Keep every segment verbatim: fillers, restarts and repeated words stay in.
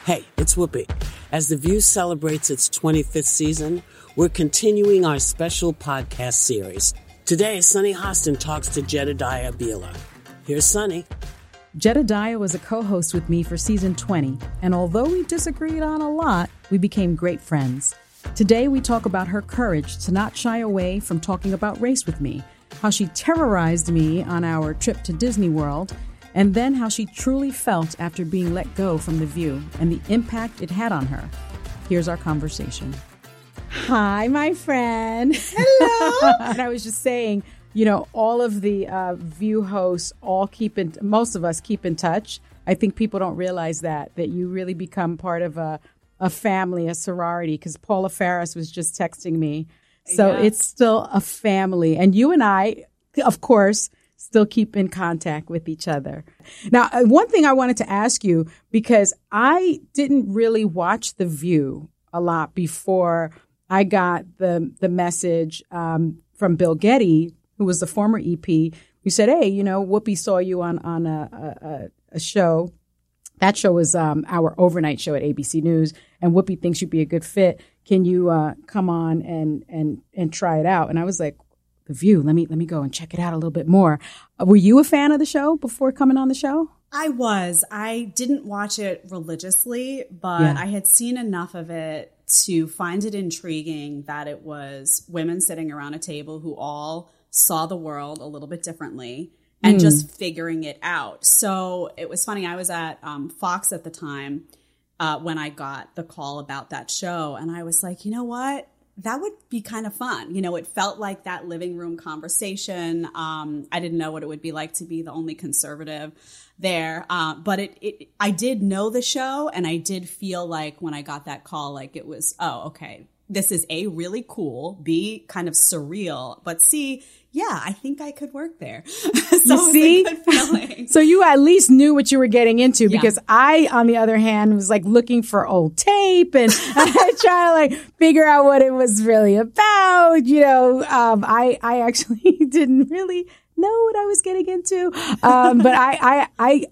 Hey, it's Whoopi. As The View celebrates its twenty-fifth season, we're continuing our special podcast series. Today, Sunny Hostin talks to Jedediah Bila. Here's Sunny. Jedediah was a co-host with me for season twenty, and although we disagreed on a lot, we became great friends. Today, we talk about her courage to not shy away from talking about race with me, how she terrorized me on our trip to Disney World, and then how she truly felt after being let go from The View and the impact it had on her. Here's our conversation. Hi, my friend. Hello. And I was just saying, you know, all of the uh, View hosts all keep in, most of us keep in touch. I think people don't realize that, that you really become part of a, a family, a sorority, because Paula Faris was just texting me. So yeah. It's still a family. And you and I, of course, still keep in contact with each other. Now, one thing I wanted to ask you, because I didn't really watch The View a lot before I got the the message um, from Bill Getty, who was the former E P, who said, hey, you know, Whoopi saw you on, on a, a, a show. That show was um, our overnight show at A B C News, and Whoopi thinks you'd be a good fit. Can you uh, come on and, and, and try it out? And I was like, The View, let me let me go and check it out a little bit more. Uh, were you a fan of the show before coming on the show? I was. I didn't watch it religiously, but yeah. I had seen enough of it to find it intriguing that it was women sitting around a table who all saw the world a little bit differently and mm. just figuring it out. So it was funny. I was at um, Fox at the time uh, when I got the call about that show, and I was like, you know what? That would be kind of fun. You know, it felt like that living room conversation. Um, I didn't know what it would be like to be the only conservative there. Uh, but it, it, I did know the show, and I did feel like when I got that call, like it was, oh, okay, this is A, really cool, B, kind of surreal, but C, yeah, I think I could work there. So you see? It was a good feeling. So you at least knew what you were getting into, yeah. because I, on the other hand, was like looking for old tape and trying to like figure out what it was really about. You know, um, I, I actually didn't really know what I was getting into. Um, but I, I, I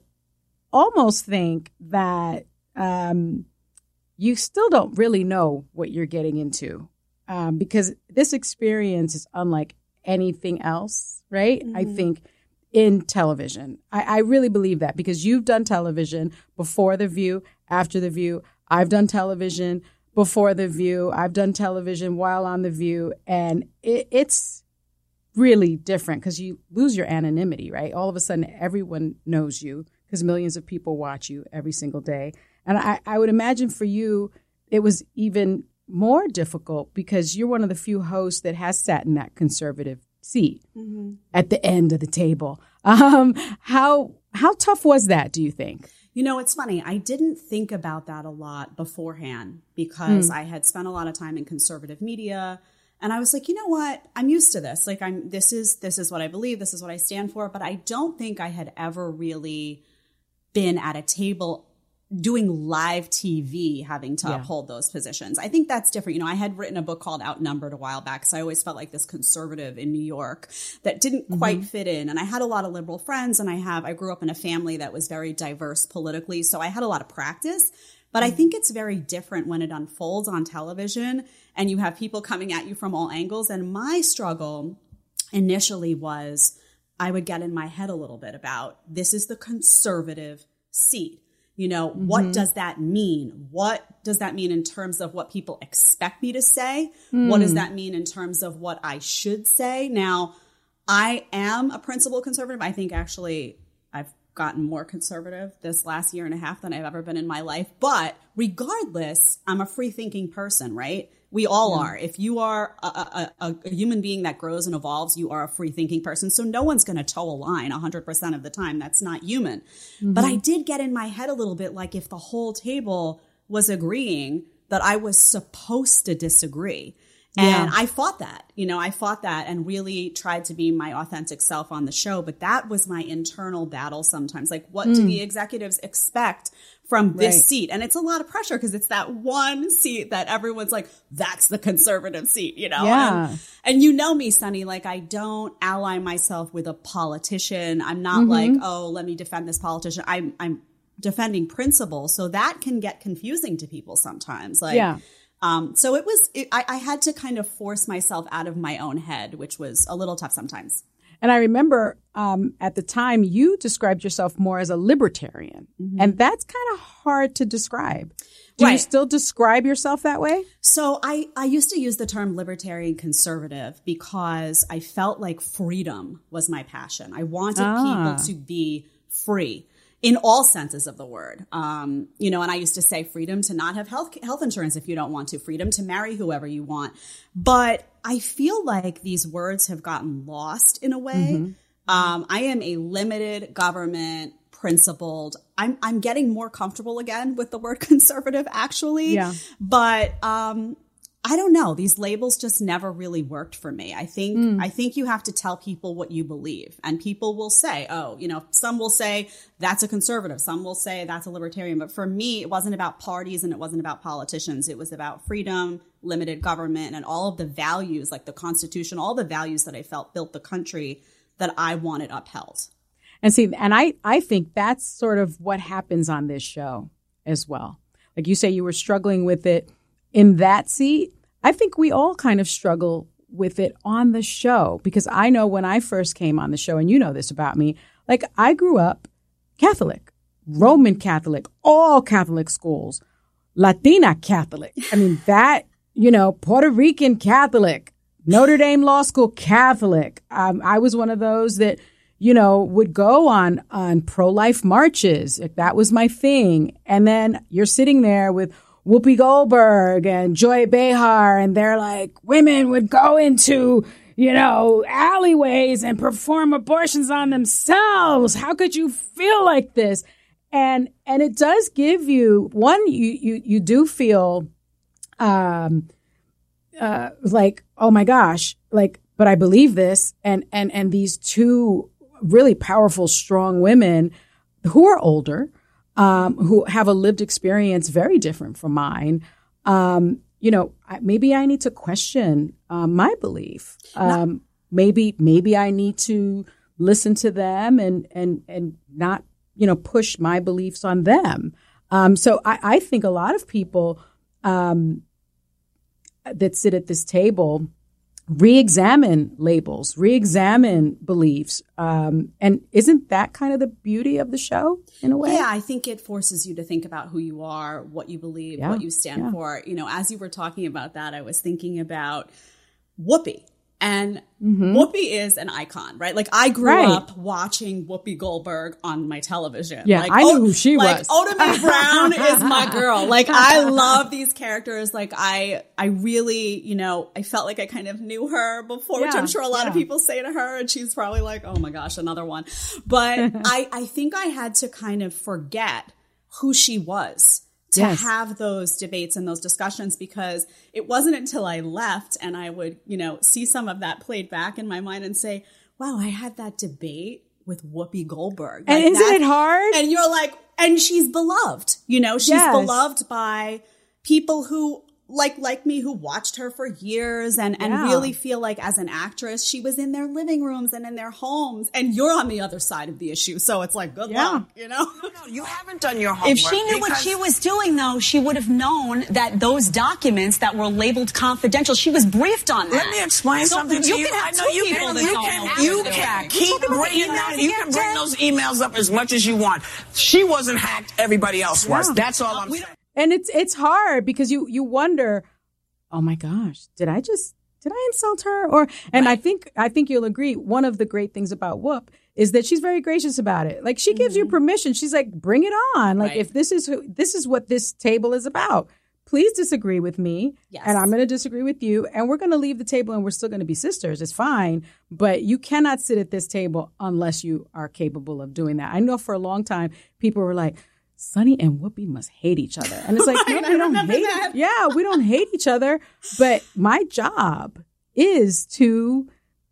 almost think that, um, you still don't really know what you're getting into, um, because this experience is unlike anything else, right? Mm-hmm. I think in television. I, I really believe that, because you've done television before The View, after The View. I've done television before The View. I've done television while on The View. And it, it's really different because you lose your anonymity, right? All of a sudden, everyone knows you because millions of people watch you every single day. And I, I would imagine for you, it was even more difficult because you're one of the few hosts that has sat in that conservative seat mm-hmm. at the end of the table. Um, how how tough was that, do you think? You know, it's funny. I didn't think about that a lot beforehand because mm. I had spent a lot of time in conservative media. And I was like, you know what? I'm used to this. Like, I'm this is this is what I believe. This is what I stand for. But I don't think I had ever really been at a table doing live T V, having to yeah. uphold those positions. I think that's different. You know, I had written a book called Outnumbered a while back, so I always felt like this conservative in New York that didn't mm-hmm. quite fit in. And I had a lot of liberal friends, and I have, I grew up in a family that was very diverse politically, so I had a lot of practice. But mm-hmm. I think it's very different when it unfolds on television and you have people coming at you from all angles. And my struggle initially was I would get in my head a little bit about this is the conservative seat. You know, mm-hmm. what does that mean? What does that mean in terms of what people expect me to say? Mm. What does that mean in terms of what I should say? Now, I am a principled conservative. I think actually I've gotten more conservative this last year and a half than I've ever been in my life. But regardless, I'm a free thinking person, right? We all yeah. are. If you are a, a, a, a human being that grows and evolves, you are a free thinking person. So no one's going to toe a line one hundred percent of the time. That's not human. Mm-hmm. But I did get in my head a little bit like if the whole table was agreeing that I was supposed to disagree. And yeah. I fought that, you know, I fought that and really tried to be my authentic self on the show. But that was my internal battle sometimes. Like, what mm. do the executives expect from this right. seat? And it's a lot of pressure because it's that one seat that everyone's like, that's the conservative seat, you know? Yeah. And, and you know me, Sunny, like I don't ally myself with a politician. I'm not mm-hmm. like, oh, let me defend this politician. I'm, I'm defending principles. So that can get confusing to people sometimes. Like, yeah. Um, so it was, it, I, I had to kind of force myself out of my own head, which was a little tough sometimes. And I remember um, at the time you described yourself more as a libertarian. Mm-hmm. And that's kind of hard to describe. Do right. you still describe yourself that way? So I, I used to use the term libertarian conservative because I felt like freedom was my passion. I wanted ah. people to be free. In all senses of the word. Um, you know, and I used to say freedom to not have health health insurance if you don't want to, freedom to marry whoever you want. But I feel like these words have gotten lost in a way. Mm-hmm. Um, I am a limited government principled. I'm I'm getting more comfortable again with the word conservative, actually. Yeah. But um, I don't know. These labels just never really worked for me. I think mm. I think you have to tell people what you believe, and people will say, "Oh, you know," some will say that's a conservative, some will say that's a libertarian. But for me, it wasn't about parties and it wasn't about politicians. It was about freedom, limited government, and all of the values, like the Constitution, all the values that I felt built the country that I wanted upheld. And see, and I I think that's sort of what happens on this show as well. Like you say, you were struggling with it in that seat. I think we all kind of struggle with it on the show, because I know when I first came on the show, and you know this about me, like I grew up Catholic, Roman Catholic, all Catholic schools, Latina Catholic. I mean, that, you know, Puerto Rican Catholic, Notre Dame Law School Catholic. Um, I was one of those that, you know, would go on, on pro-life marches. If that was my thing. And then you're sitting there with Whoopi Goldberg and Joy Behar, and they're like, women would go into, you know, alleyways and perform abortions on themselves. How could you feel like this? And and it does give you, one, you you, you do feel um uh like, oh my gosh, like, but I believe this. And and and these two really powerful, strong women who are older, Um, who have a lived experience very different from mine, um, you know, maybe I need to question um, my belief. Um, no. Maybe, maybe I need to listen to them and and and not, you know, push my beliefs on them. Um, so I, I think a lot of people um, that sit at this table re-examine labels, re-examine beliefs. Um, and isn't that kind of the beauty of the show in a way? Yeah, I think it forces you to think about who you are, what you believe, yeah, what you stand yeah. for. You know, as you were talking about that, I was thinking about Whoopi. And mm-hmm. Whoopi is an icon, right? Like I grew right. up watching Whoopi Goldberg on my television. Yeah, like, I knew who she like, was. Oda Mae Brown is my girl. Like I love these characters. Like I, I really, you know, I felt like I kind of knew her before, yeah, which I'm sure a lot yeah. of people say to her, and she's probably like, oh my gosh, another one. But I, I think I had to kind of forget who she was to yes. have those debates and those discussions, because it wasn't until I left and I would, you know, see some of that played back in my mind and say, wow, I had that debate with Whoopi Goldberg. Like, and isn't that, it hard? And you're like, and she's beloved, you know, she's yes. beloved by people who like, like me, who watched her for years and, and yeah. really feel like as an actress, she was in their living rooms and in their homes, and you're on the other side of the issue. So it's like, good yeah. luck, you know? No, no, you haven't done your homework. If she knew what she was doing, though, she would have known that those documents that were labeled confidential, she was briefed on that. Let me explain so something to you. You can have I know two you people can, that you don't can, know you what can they're keep bringing that. You can bring those emails up as much as you want. She wasn't hacked. Everybody else was. Yeah. That's all I'm saying. And it's it's hard because you you wonder, oh my gosh, did I just, did I insult her? Or, and right. I think, I think you'll agree. One of the great things about Whoop is that she's very gracious about it. Like she gives mm-hmm. you permission. She's like, bring it on. Like right. if this is who, this is what this table is about, please disagree with me. Yes. And I'm going to disagree with you. And we're going to leave the table and we're still going to be sisters. It's fine. But you cannot sit at this table unless you are capable of doing that. I know for a long time, people were like, Sunny and Whoopi must hate each other. And it's like, no, we don't hate. That. Yeah, we don't hate each other. But my job is to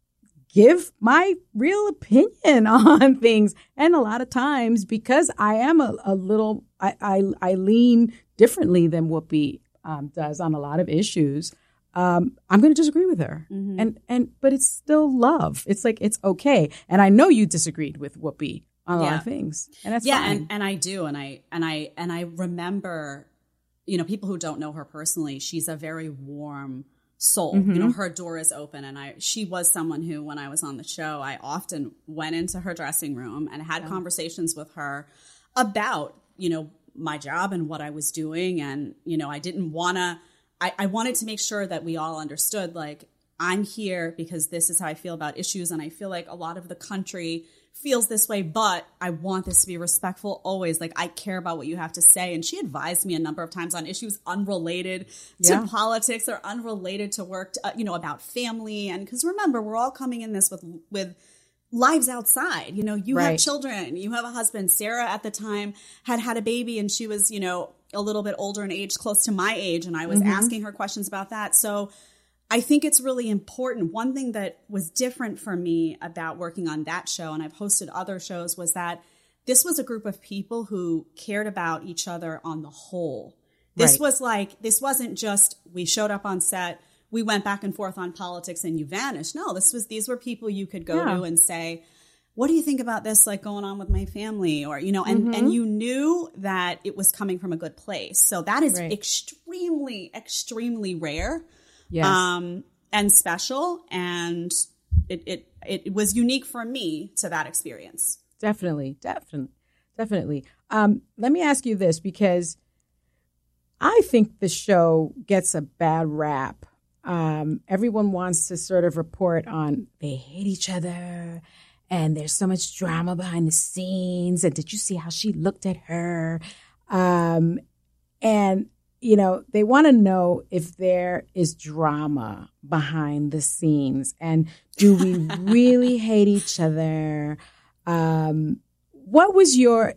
give my real opinion on things. And a lot of times, because I am a, a little, I, I, I lean differently than Whoopi um, does on a lot of issues. Um, I'm going to disagree with her. Mm-hmm. And, and, but it's still love. It's like, it's okay. And I know you disagreed with Whoopi on a Yeah. lot of things. And that's yeah, fine. and, and I do. And I, and I, and I remember, you know, people who don't know her personally, she's a very warm soul. Mm-hmm. You know, her door is open. And I, she was someone who, when I was on the show, I often went into her dressing room and had conversations with her about, you know, my job and what I was doing. And, you know, I didn't want to, I, I wanted to make sure that we all understood, like, I'm here because this is how I feel about issues. And I feel like a lot of the country feels this way, but I want this to be respectful always. Like, I care about what you have to say. And she advised me a number of times on issues unrelated to Yeah. politics or unrelated to work, to, uh, you know, about family. And because remember, we're all coming in this with, with lives outside. You know, you have Right. children, you have a husband. Sarah at the time had had a baby and she was, you know, a little bit older in age, close to my age. And I was Mm-hmm. asking her questions about that. So I think it's really important. One thing that was different for me about working on that show, and I've hosted other shows, was that this was a group of people who cared about each other on the whole. This Right. was like, this wasn't just we showed up on set, we went back and forth on politics and you vanished. No, this was, these were people you could go Yeah. to and say, what do you think about this, like going on with my family? Or, you know, and, Mm-hmm. and you knew that it was coming from a good place. So that is Right. extremely, extremely rare. Yes. Um, and special, and it, it it was unique for me to that experience. Definitely, definitely, definitely. Um, let me ask you this, because I think the show gets a bad rap. Um, everyone wants to sort of report on they hate each other and there's so much drama behind the scenes. And did you see how she looked at her? Um, and you know, they want to know if there is drama behind the scenes. And do we really hate each other? Um, what was your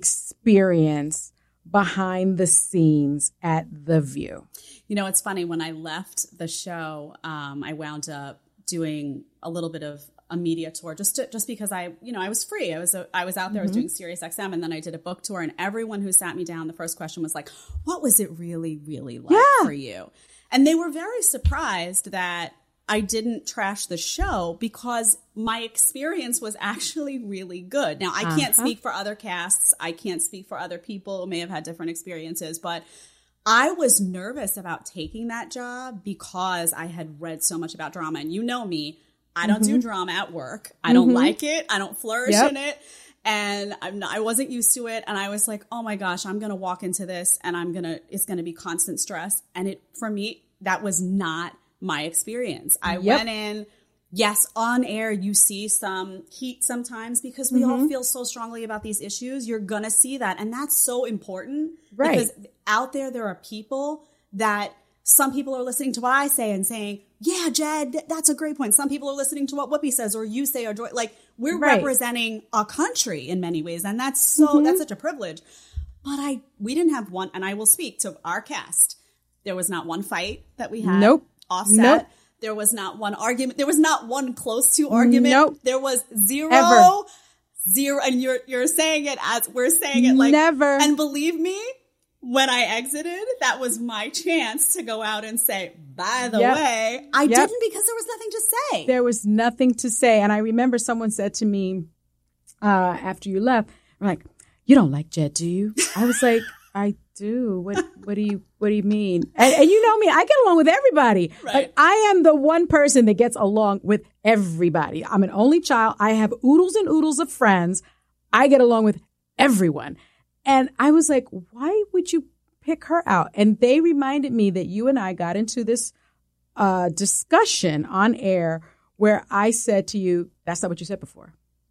experience behind the scenes at The View? You know, it's funny, when I left the show, um, I wound up doing a little bit of a media tour just to, just because I, you know, I was free. I was, a, I was out there, I was doing Sirius X M, and then I did a book tour, and everyone who sat me down, the first question was like, what was it really, really like Yeah. for you? And they were very surprised that I didn't trash the show, because my experience was actually really good. Now, I can't Uh-huh. speak for other casts. I can't speak for other people who may have had different experiences, but I was nervous about taking that job because I had read so much about drama. And you know me, I don't do drama at work. I don't like it. I don't flourish Yep. in it. And I'm not, I wasn't used to it. And I was like, oh my gosh, I'm going to walk into this and I'm going to, it's going to be constant stress. And it, for me, that was not my experience. I Yep. went in, yes, on air, you see some heat sometimes because we all feel so strongly about these issues. You're going to see that. And that's so important. Right. Because out there, there are people that some people are listening to what I say and saying, yeah, Jed, th- that's a great point. Some people are listening to what Whoopi says or you say or Joy. Like, we're Right. representing a country in many ways. And that's so, that's such a privilege. But I, we didn't have one, and I will speak to our cast. There was not one fight that we had Nope. offset. Nope. There was not one argument. There was not one close to argument. Nope. There was zero, Ever. zero. And you're, you're saying it as we're saying it, like, Never. And believe me, when I exited, that was my chance to go out and say, by the Yep. way, I Yep. didn't, because there was nothing to say. There was nothing to say. And I remember someone said to me uh, after you left, I'm like, you don't like Jed, do you? I was like, I do. What What do you What do you mean? And, and you know me, I get along with everybody. Right. Like, I am the one person that gets along with everybody. I'm an only child. I have oodles and oodles of friends. I get along with everyone. And I was like, why would you pick her out? And they reminded me that you and I got into this uh, discussion on air where I said to you, that's not what you said before.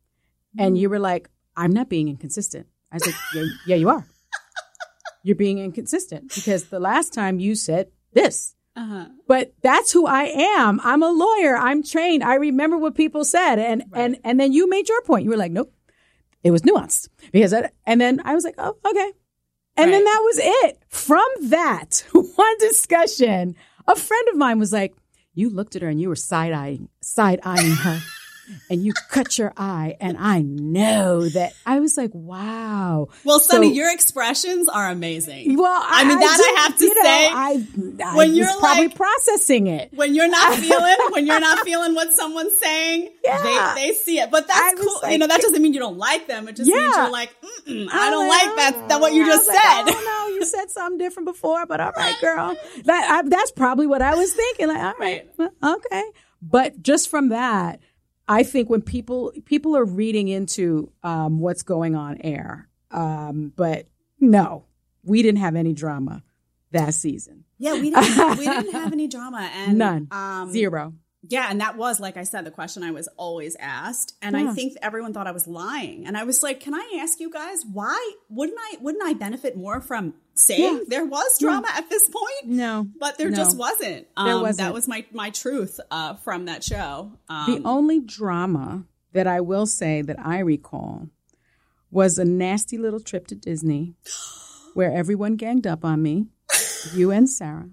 And you were like, I'm not being inconsistent. I was like, yeah, yeah, you are. You're being inconsistent because the last time you said this. Uh-huh. But that's who I am. I'm a lawyer. I'm trained. I remember what people said. And Right. and and then you made your point. You were like, nope, it was nuanced. Because I, and then I was like, oh, okay. And then Right. that was it. From that one discussion, a friend of mine was like, you looked at her and you were side-eyeing, side-eyeing her. and you cut your eye, and I know that. I was like, wow. Well, Sunny, So- your expressions are amazing. Well, I, I mean, that did- I have to you know, say, I, I when was you're probably like- processing it. when you're not feeling, when you're not feeling what someone's saying, Yeah. they, they see it. But I that's was cool. like- you know, that doesn't mean you don't like them. It just means Yeah. you're like, Mm-mm, I don't was like that, that what you I just was like, said. oh no, you said something different before, but all right, girl. That I, that's probably what I was thinking. Like, all right, well, okay. But just from that, I think when people people are reading into um, what's going on air, um, but no, we didn't have any drama that season. Yeah, we didn't, we didn't have any drama. And, None. Um, Zero. Yeah, and that was, like I said, the question I was always asked, and Yeah. I think everyone thought I was lying. And I was like, "Can I ask you guys why wouldn't I wouldn't I benefit more from saying Yeah. there was drama at this point?" No, But there no. just wasn't. Um, There wasn't. That was my my truth uh, from that show. Um, The only drama that I will say that I recall was a nasty little trip to Disney where everyone ganged up on me, you and Sarah,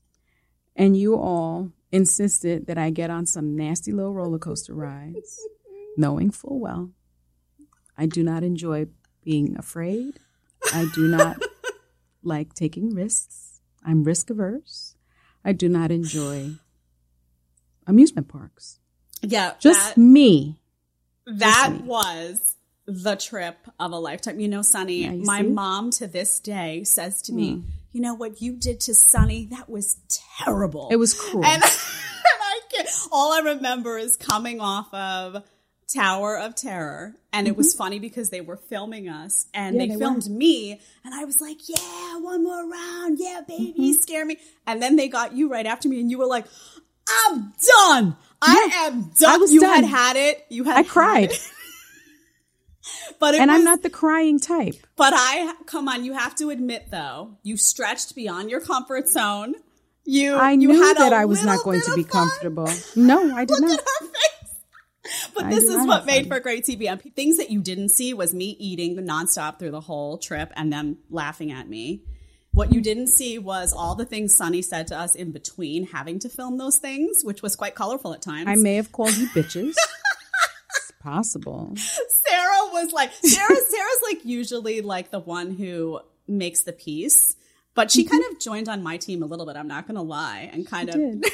and you all insisted that I get on some nasty little roller coaster rides, knowing full well I do not enjoy being afraid. I do not like taking risks. I'm risk averse. I do not enjoy amusement parks. yeah, Just that, me. that me. was the trip of a lifetime. You know, Sunny, Yeah, you my see? mom to this day says to me, "You know what you did to Sunny? That was terrible. It was cruel. And, and I can't, all I remember is coming off of Tower of Terror. And it was funny because they were filming us and Mm-hmm. Yeah, they, they filmed were. me. And I was like, yeah, one more round. Yeah, baby, Mm-hmm. scare me. And then they got you right after me and you were like, I'm done. I Yeah, am done. I was you done. had had it. You had I cried. had it. But it And was, I'm not the crying type. But I, come on, you have to admit though, you stretched beyond your comfort zone. You, I you knew had that a I was not little going bit to of be fun. comfortable. No, I did Look not. at her face. But I this did is not what have made fun. for great T V. And things that you didn't see was me eating nonstop through the whole trip and them laughing at me. What you didn't see was all the things Sunny said to us in between having to film those things, which was quite colorful at times. I may have called you bitches. It's possible. Sarah was like, Sarah, Sarah's like usually like the one who makes the peace, but she kind of joined on my team a little bit. I'm not going to lie, and kind of. Did.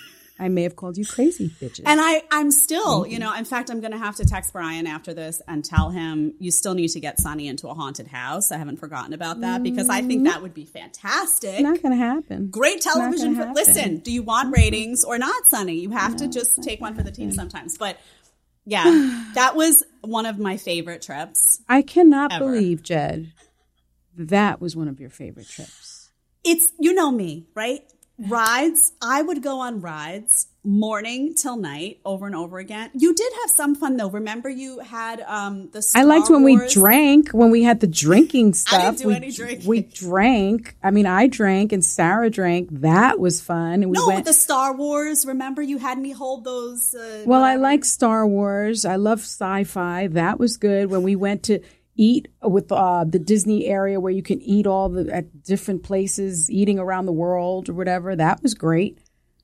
I may have called you crazy bitches. And I, I'm still, you know, in fact, I'm going to have to text Brian after this and tell him you still need to get Sunny into a haunted house. I haven't forgotten about that because I think that would be fantastic. It's not going to happen. Great television. gonna For, happen. listen, do you want ratings or not, Sunny? You have to just take one for the team sometimes. But yeah, that was one of my favorite trips. I cannot Ever. believe, Jed, that was one of your favorite trips. It's, you know me, right? Rides. I would go on rides morning till night over and over again. You did have some fun though. Remember you had um the Star I liked when we Wars- drank, when we had the drinking stuff. I didn't do we, any drinking. We drank. I mean, I drank and Sarah drank. That was fun. And we No, went. with the Star Wars. Remember you had me hold those. Uh, Well, I whatever. like Star Wars. I love sci-fi. That was good. When we went to eat with uh, the Disney area where you can eat all the at different places, eating around the world or whatever. That was great.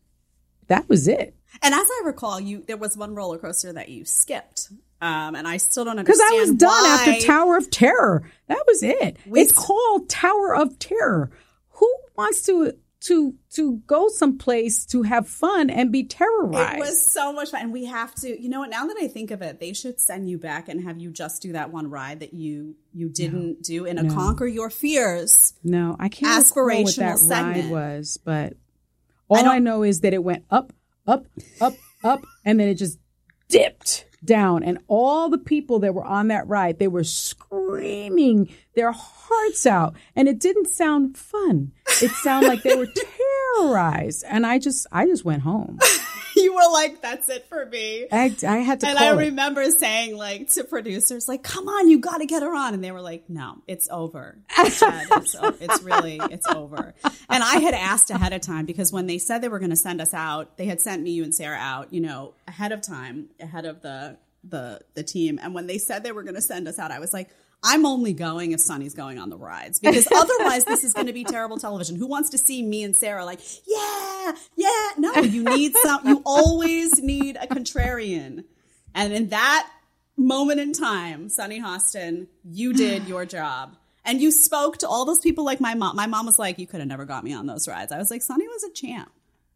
That was it. And as I recall, you there was one roller coaster that you skipped, um, and I still don't Because understand I was done why. after Tower of Terror. That was it. We- It's called Tower of Terror. Who wants to to to go someplace to have fun and be terrorized? It was so much fun. And we have to, you know what, now that I think of it, they should send you back and have you just do that one ride that you you didn't do in a No. Conquer Your Fears. No, I can't recall what Aspirational that segment. ride was, but all I, don't- know is that it went up, up, up, up, and then it just dipped down. And all the people that were on that ride, they were screaming their hearts out. And it didn't sound fun. It sounded like they were terrorized. And I just, I just went home. You were like, that's it for me. I, I had to And call I it. remember saying like to producers, like, come on, you got to get her on. And they were like, no, it's over. Chad, it's, o- it's really, it's over. And I had asked ahead of time because when they said they were going to send us out, they had sent me, you and Sarah out, you know, ahead of time, ahead of the, the, the team. And when they said they were going to send us out, I was like, I'm only going if Sunny's going on the rides because otherwise this is going to be terrible television. Who wants to see me and Sarah like, yeah, yeah. No, you need some, you always need a contrarian. And in that moment in time, Sunny Hostin, you did your job. And you spoke to all those people like my mom. My mom was like, you could have never got me on those rides. I was like, Sunny was a champ.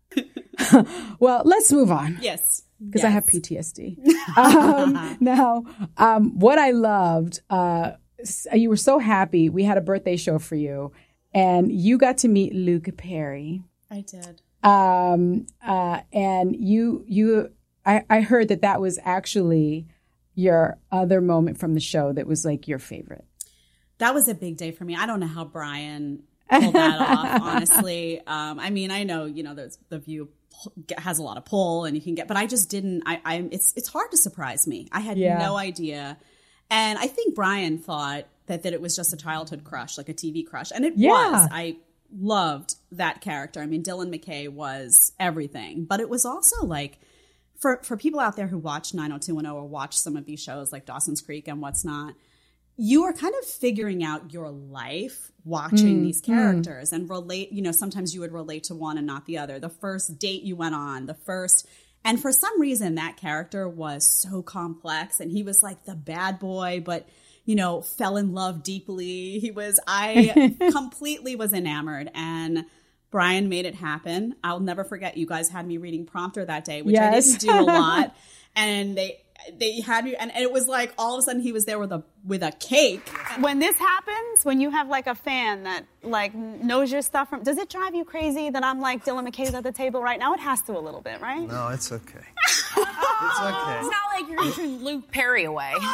Well, let's move on. Yes. Because yes. I have P T S D. um, now, um, what I loved, uh, you were so happy. We had a birthday show for you, and you got to meet Luke Perry. I did. Um, uh, and you, you, I, I heard that that was actually your other moment from the show that was like your favorite. That was a big day for me. I don't know how Brian pulled that off, honestly. Um, I mean, I know, you know, there's, the View has a lot of pull and you can get, but I just didn't, I, I, it's, it's hard to surprise me. I had yeah. no idea. And I think Brian thought that, that it was just a childhood crush, like a T V crush. And it yeah. was. I loved that character. I mean, Dylan McKay was everything, but it was also like, for, for people out there who watch nine oh two one oh or watch some of these shows like Dawson's Creek and what's not, you are kind of figuring out your life watching mm, these characters mm. and relate, you know, sometimes you would relate to one and not the other. The first date you went on, the first, and for some reason that character was so complex and he was like the bad boy, but, you know, fell in love deeply. He was, I completely was enamored, and Brian made it happen. I'll never forget, you guys had me reading prompter that day, which yes. I didn't do a lot. And they, They had you, and it was like all of a sudden he was there with a with a cake. When this happens, when you have like a fan that like knows your stuff from, does it drive you crazy that I'm like Dylan McKay's at the table right now? It has to a little bit, right? No, it's okay. It's okay. It's not like you're pushing Luke Perry away. Yeah.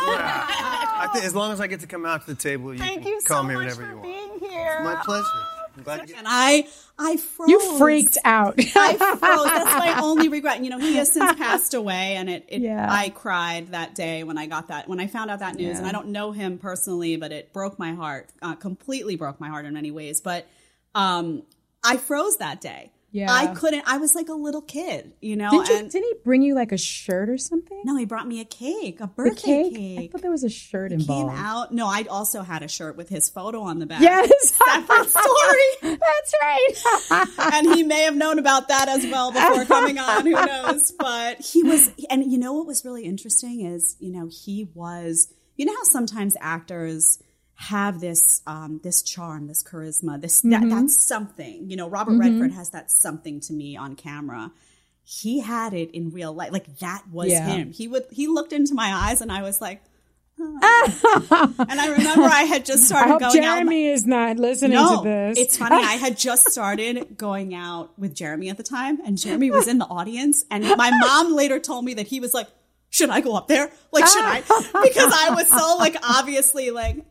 I think as long as I get to come out to the table, you Thank can you call so me much whenever for you want. being here. My pleasure. I'm glad you And I, I froze. You freaked out. I froze. That's my only regret. You know, he has since passed away, and it, it Yeah. I cried that day when I got that, when I found out that news. Yeah. And I don't know him personally, but it broke my heart, uh, completely broke my heart in many ways. But um, I froze that day. Yeah. I couldn't. I was like a little kid, you know. Didn't, you, and didn't he bring you like a shirt or something? no, he brought me a cake, a The birthday cake? cake. I thought there was a shirt Came involved. out. No, I also had a shirt with his photo on the back. Yes. Separate story. That's right. And he may have known about that as well before coming on. Who knows? But he was, and you know what was really interesting is, you know, he was, you know how sometimes actors have this um, this charm, this charisma, this that, that's something. You know, Robert mm-hmm. Redford has that something to me on camera. He had it in real life. Like that was Yeah. him. He would he looked into my eyes and I was like, oh. And I remember I had just started I hope going out. Jeremy is not listening No, to this. it's funny. I had just started going out with Jeremy at the time, and Jeremy was in the audience. And my mom later told me that he was like, should I go up there? Like, should I? Because I was so like, obviously like,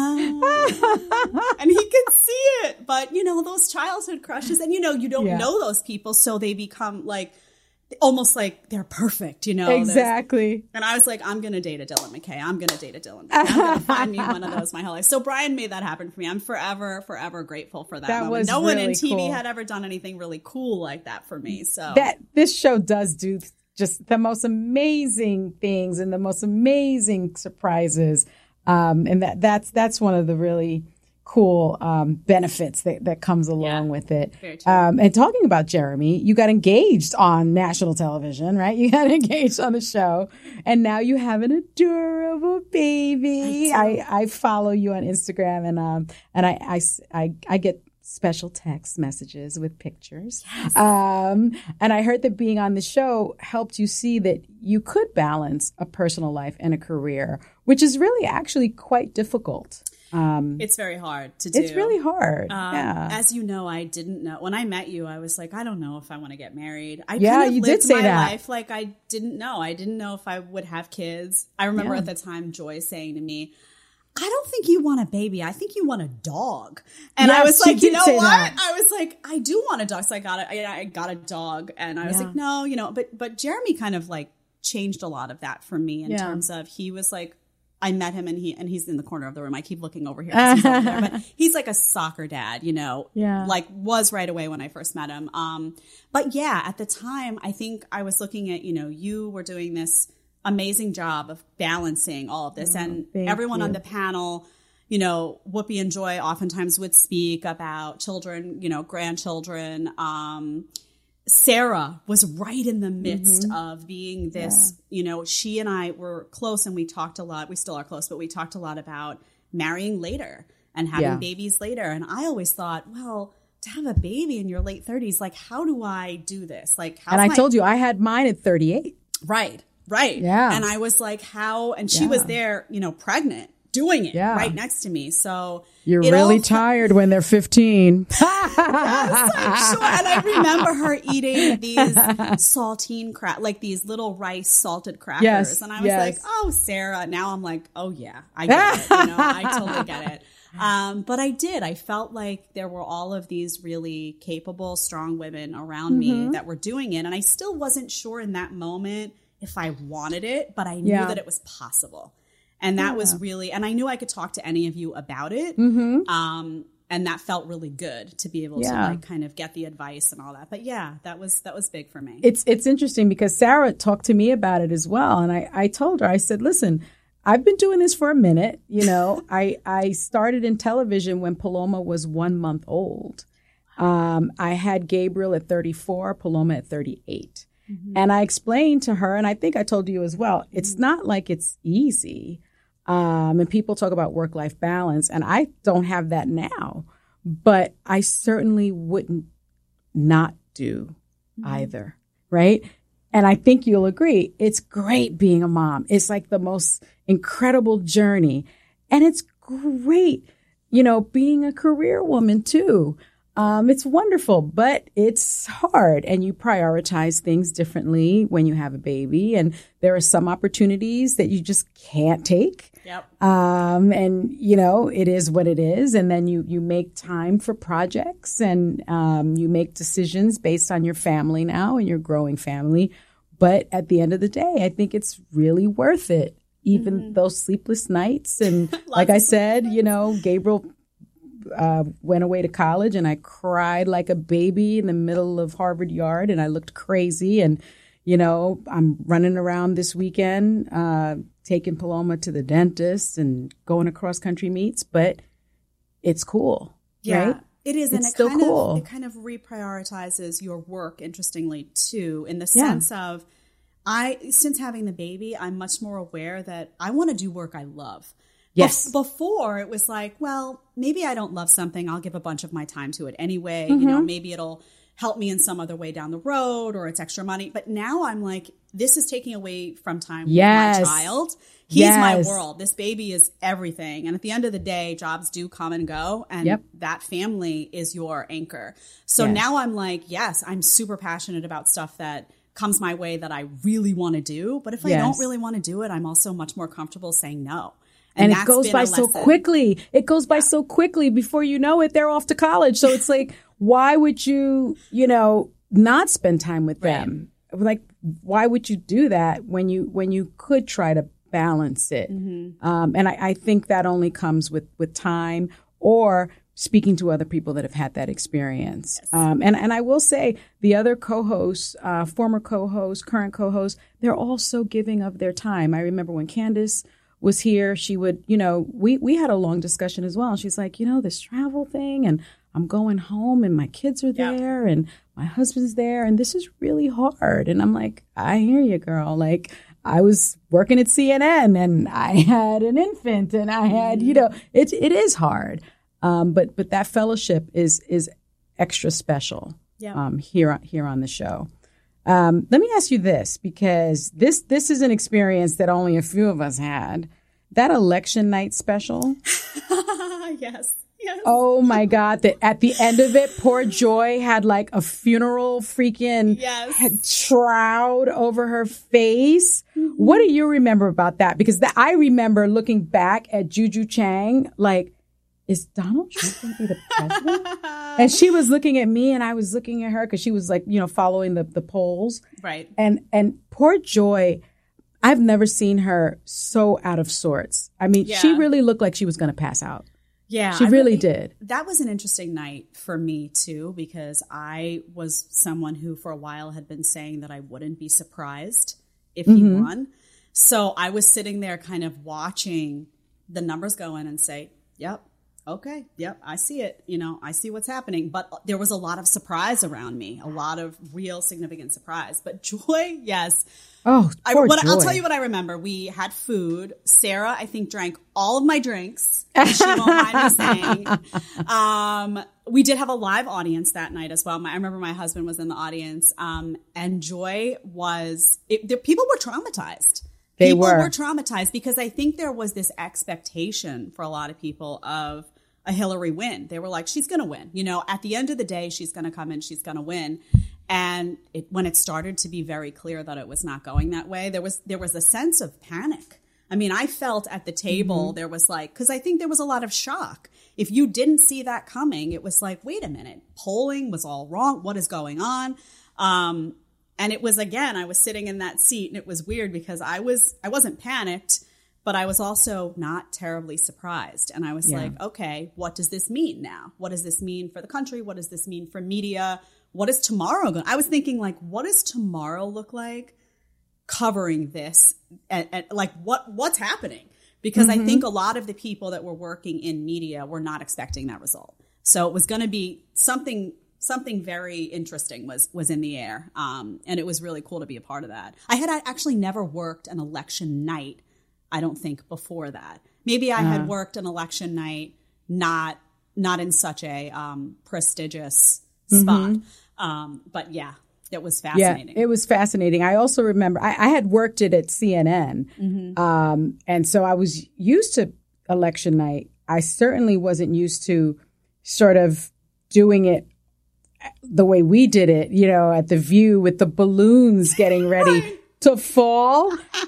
uh, and he could see it. But, you know, those childhood crushes, and, you know, you don't Yeah. know those people. So they become like, almost like they're perfect, you know? Exactly. There's, and I was like, I'm going to date a Dylan McKay. I'm going to date a Dylan McKay. I'm going to find me one of those my whole life. So Brian made that happen for me. I'm forever, forever grateful for that, That moment. was No one in really T V cool. had ever done anything really cool like that for me. So That this show does do just the most amazing things and the most amazing surprises. Um, and that that's that's one of the really cool um, benefits that, that comes along Yeah, with it. very true. Um, and talking about Jeremy, you got engaged on national television, right? You got engaged on the show, and now you have an adorable baby. I, I follow you on Instagram, and um and I I, I, I get special text messages with pictures. Yes. Um, and I heard that being on the show helped you see that you could balance a personal life and a career, which is really actually quite difficult. Um, it's very hard to do. It's really hard. Um, yeah. As you know, I didn't know. When I met you, I was like, I don't know if I want to get married. I Yeah, kind of you did lived say my that. life like I didn't know. I didn't know if I would have kids. I remember Yeah. at the time Joy saying to me, I don't think you want a baby. I think you want a dog. And I Yes, was she like, you did know say what? that. I was like, I do want a dog. So I got a, I, I got a dog. And I was Yeah. like, no, you know, but, but Jeremy kind of like changed a lot of that for me in Yeah. terms of he was like, I met him and he and he's in the corner of the room. I keep looking over here 'cause he's over there, but he's like a soccer dad, you know, Yeah. like was right away when I first met him. Um, but yeah, at the time, I think I was looking at, you know, you were doing this amazing job of balancing all of this, and thank everyone you. on the panel, you know, Whoopi and Joy oftentimes would speak about children, you know, grandchildren, um, Sarah was right in the midst Mm-hmm. of being this, yeah. you know, she and I were close and we talked a lot. We still are close, but we talked a lot about marrying later and having Yeah. babies later. And I always thought, well, to have a baby in your late thirties, like, how do I do this? Like, how's And I my- told you I had mine at thirty-eight. Right, right. Yeah. And I was like, how? And she Yeah. was there, you know, pregnant, doing it Yeah. right next to me. So You're it really all- tired when they're fifteen. Yes, I'm sure. And I remember her eating these saltine crack, like these little rice salted crackers. Yes, And I was yes. like, oh, Sarah. Now I'm like, oh, yeah, I get it. You know, I totally get it. Um, but I did. I felt like there were all of these really capable, strong women around Mm-hmm. me that were doing it. And I still wasn't sure in that moment if I wanted it, but I knew Yeah. that it was possible. And that was really, and I knew I could talk to any of you about it. Mm-hmm. Um, and that felt really good to be able to Yeah. like kind of get the advice and all that. But yeah, that was, that was big for me. It's it's interesting because Sarah talked to me about it as well. And I, I told her, I said, listen, I've been doing this for a minute. You know, I, I started in television when Paloma was one month old. Um, I had Gabriel at thirty-four, Paloma at thirty-eight. Mm-hmm. And I explained to her, and I think I told you as well, it's not like it's easy. Um, and people talk about work-life balance, and I don't have that now. But I certainly wouldn't not do mm-hmm. either, right? And I think you'll agree, it's great being a mom. It's like the most incredible journey. And it's great, you know, being a career woman too. Um, it's wonderful, but it's hard, and you prioritize things differently when you have a baby. And there are some opportunities that you just can't take. Yep. Um, and you know, it is what it is. And then you, you make time for projects, and, um, you make decisions based on your family now and your growing family. But at the end of the day, I think it's really worth it. Even mm-hmm. those sleepless nights. And like I said, you know, Gabriel uh, went away to college, and I cried like a baby in the middle of Harvard Yard, and I looked crazy. And, you know, I'm running around this weekend, uh, taking Paloma to the dentist and going to cross country meets, but it's cool. Yeah. Right? It is, It's and it still kind cool. of it kind of reprioritizes your work, interestingly, too, in the Yeah. sense of I since having the baby, I'm much more aware that I want to do work I love. Yes. Bef- before it was like, well, maybe I don't love something, I'll give a bunch of my time to it anyway. Mm-hmm. You know, maybe it'll help me in some other way down the road, or it's extra money. But now I'm like, this is taking away from time Yes. with my child. He's my Yes. world. This baby is everything. And at the end of the day, jobs do come and go. And Yep. that family is your anchor. So Yes. now I'm like, yes, I'm super passionate about stuff that comes my way that I really want to do. But if I Yes. don't really want to do it, I'm also much more comfortable saying no. And, it that's goes been by a so lesson. quickly. It goes by so quickly. Before you know it, they're off to college. So it's like, why would you, you know, not spend time with them? Like, why would you do that when you when you could try to balance it? Mm-hmm. Um, and I, I think that only comes with with time or speaking to other people that have had that experience. Yes. Um, and, and I will say the other co-hosts, uh, former co-hosts, current co-hosts, they're all so giving of their time. I remember when Candace was here, she would, you know, we, we had a long discussion as well. And she's like, you know, this travel thing, and I'm going home and my kids are Yep. there and my husband's there, and this is really hard. And I'm like, I hear you, girl. Like, I was working at C N N and I had an infant and I had, you know, it, it is hard. Um, but but that fellowship is is extra special Yep. um, here here on the show. Um, let me ask you this, because this this is an experience that only a few of us had. That election night special. yes. Yes. Oh my God! That at the end of it, poor Joy had like a funeral freaking Yes. had shroud over her face. What do you remember about that? Because that, I remember looking back at Juju Chang like, is Donald Trump going to be the president? And she was looking at me and I was looking at her because she was like, you know, following the, the polls. Right. And, and poor Joy, I've never seen her so out of sorts. I mean, Yeah. she really looked like she was going to pass out. Yeah. She I really did. That was an interesting night for me, too, because I was someone who for a while had been saying that I wouldn't be surprised if he Mm-hmm. won. So I was sitting there kind of watching the numbers go in and say, yep, okay, yep, I see it. You know, I see what's happening. But there was a lot of surprise around me, a lot of real significant surprise. But joy, yes. Oh, poor I, what, Joy. I'll tell you what I remember. We had food. Sarah, I think, drank all of my drinks. She won't mind me saying. Um, we did have a live audience that night as well. My, I remember my husband was in the audience. Um, and Joy was, it, the, people were traumatized. They people were. were traumatized because I think there was this expectation for a lot of people of a Hillary win. They were like, she's going to win. You know, at the end of the day, she's going to come in, she's going to win. And it, when it started to be very clear that it was not going that way, there was there was a sense of panic. I mean, I felt at the table mm-hmm. there was like, because I think there was a lot of shock. If you didn't see that coming, it was like, wait a minute, polling was all wrong. What is going on? Um, and it was, again, I was sitting in that seat and it was weird because I was I wasn't panicked, but I was also not terribly surprised. And I was yeah. like, okay, what does this mean now? What does this mean for the country? What does this mean for media? What is tomorrow going? I was thinking, like, what does tomorrow look like covering this? And, and like, what what's happening? Because mm-hmm. I think a lot of the people that were working in media were not expecting that result. So it was going to be something something very interesting was was in the air, um, and it was really cool to be a part of that. I had actually never worked an election night. I don't think before that. Maybe I uh-huh. had worked an election night, not not in such a um, prestigious spot. Mm-hmm. Um, but yeah, it was fascinating. Yeah, it was fascinating. I also remember I, I had worked it at C N N. Mm-hmm. Um, and so I was used to election night. I certainly wasn't used to sort of doing it the way we did it, you know, at the View with the balloons getting ready right. to fall.